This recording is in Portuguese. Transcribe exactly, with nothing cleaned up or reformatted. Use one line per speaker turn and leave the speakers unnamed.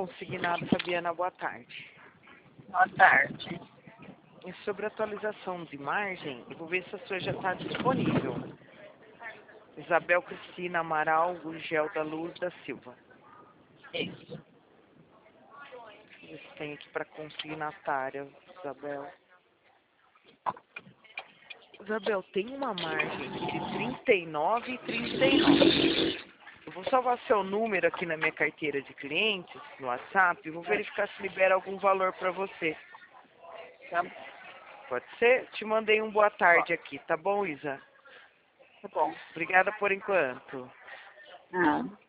consignado, Fabiana, boa tarde.
Boa tarde.
E sobre a atualização de margem, eu vou ver se a sua já está disponível. Isabel Cristina Amaral Gurgel da Luz da Silva.
Isso.
Deixa eu ver se tem aqui para consignatária, Isabel. Isabel, tem uma margem de trinta e nove e trinta e nove. Eu vou salvar seu número aqui na minha carteira de clientes, no WhatsApp, e vou verificar se libera algum valor para você.
Tá,
Pode ser? Te mandei um boa tarde aqui, tá bom, Isa?
tá bom.
Obrigada por enquanto.
Não.